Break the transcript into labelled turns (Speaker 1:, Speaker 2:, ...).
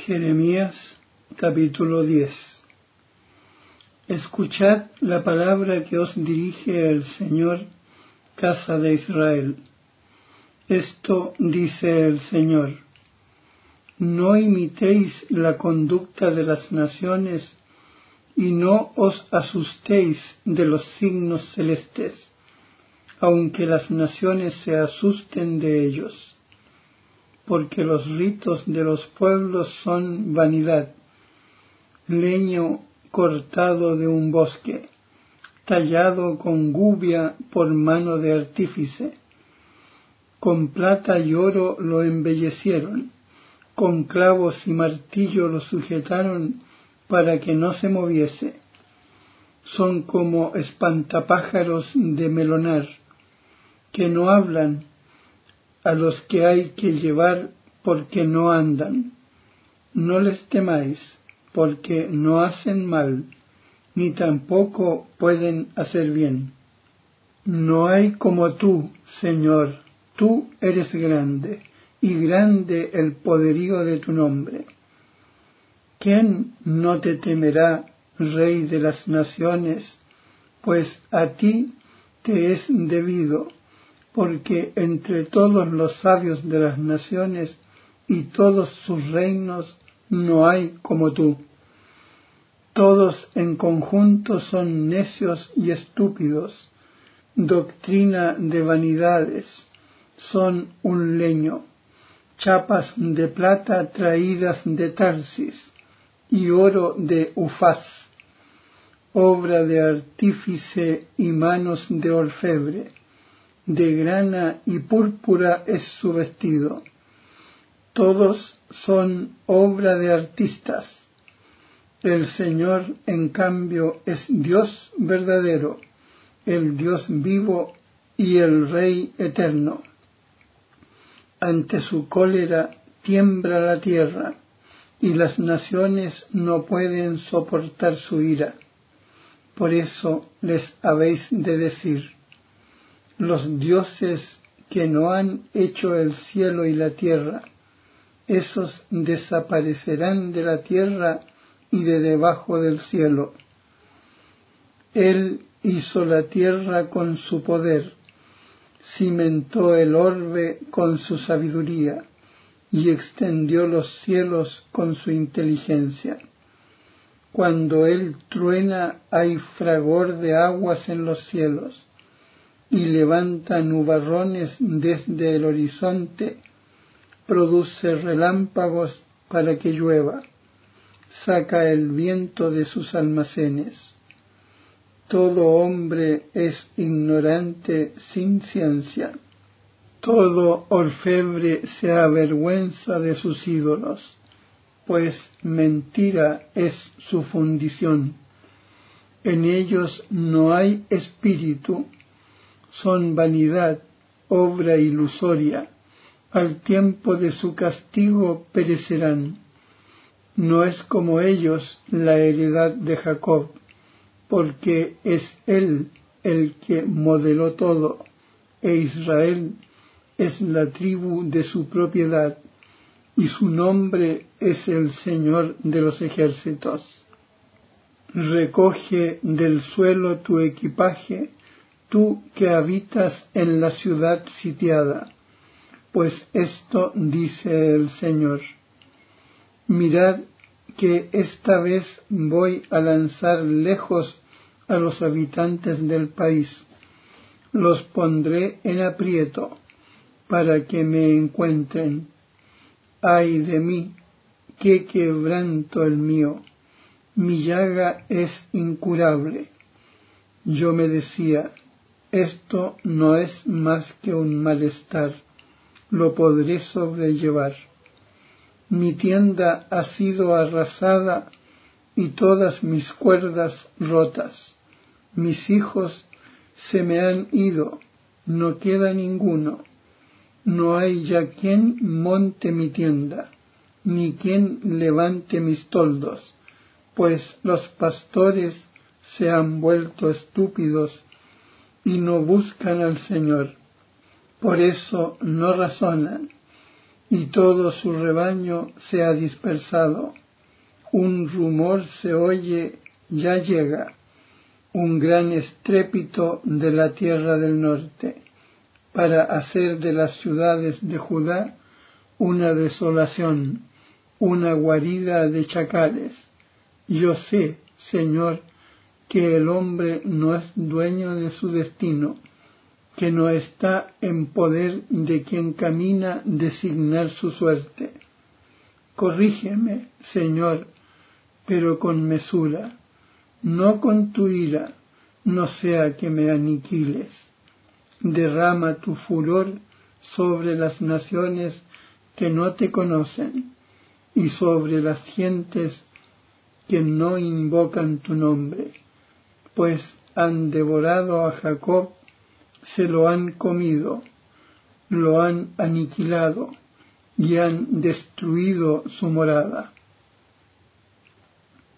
Speaker 1: Jeremías capítulo 10. Escuchad la palabra que os dirige el Señor, casa de Israel. Esto dice el Señor: no imitéis la conducta de las naciones y no os asustéis de los signos celestes, aunque las naciones se asusten de ellos. Porque los ritos de los pueblos son vanidad, leño cortado de un bosque, tallado con gubia por mano de artífice. Con plata y oro lo embellecieron, con clavos y martillo lo sujetaron para que no se moviese. Son como espantapájaros de melonar, que no hablan, a los que hay que llevar porque no andan. No les temáis, porque no hacen mal, ni tampoco pueden hacer bien. No hay como tú, Señor, tú eres grande, y grande el poderío de tu nombre. ¿Quién no te temerá, Rey de las naciones? Pues a ti te es debido, porque entre todos los sabios de las naciones y todos sus reinos no hay como tú. Todos en conjunto son necios y estúpidos, doctrina de vanidades, son un leño, chapas de plata traídas de Tarsis y oro de Ufaz, obra de artífice y manos de orfebre. De grana y púrpura es su vestido. Todos son obra de artistas. El Señor, en cambio, es Dios verdadero, el Dios vivo y el Rey eterno. Ante su cólera tiembla la tierra, y las naciones no pueden soportar su ira. Por eso les habéis de decir: los dioses que no han hecho el cielo y la tierra, esos desaparecerán de la tierra y de debajo del cielo. Él hizo la tierra con su poder, cimentó el orbe con su sabiduría y extendió los cielos con su inteligencia. Cuando Él truena hay fragor de aguas en los cielos, y levanta nubarrones desde el horizonte, produce relámpagos para que llueva, saca el viento de sus almacenes. Todo hombre es ignorante sin ciencia. Todo orfebre se avergüenza de sus ídolos, pues mentira es su fundición. En ellos no hay espíritu, son vanidad, obra ilusoria. Al tiempo de su castigo perecerán. No es como ellos la heredad de Jacob, porque es él el que modeló todo, e Israel es la tribu de su propiedad, y su nombre es el Señor de los ejércitos. Recoge del suelo tu equipaje, tú que habitas en la ciudad sitiada, pues esto dice el Señor: mirad que esta vez voy a lanzar lejos a los habitantes del país, los pondré en aprieto para que me encuentren. Ay de mí, qué quebranto el mío, mi llaga es incurable. Yo me decía: esto no es más que un malestar, lo podré sobrellevar. Mi tienda ha sido arrasada y todas mis cuerdas rotas. Mis hijos se me han ido, no queda ninguno. No hay ya quien monte mi tienda, ni quien levante mis toldos, pues los pastores se han vuelto estúpidos y no buscan al Señor. Por eso no razonan, y todo su rebaño se ha dispersado. Un rumor se oye, ya llega, un gran estrépito de la tierra del norte, para hacer de las ciudades de Judá una desolación, una guarida de chacales. Yo sé, Señor, que el hombre no es dueño de su destino, que no está en poder de quien camina designar su suerte. Corrígeme, Señor, pero con mesura, no con tu ira, no sea que me aniquiles. Derrama tu furor sobre las naciones que no te conocen y sobre las gentes que no invocan tu nombre, pues han devorado a Jacob, se lo han comido, lo han aniquilado y han destruido su morada.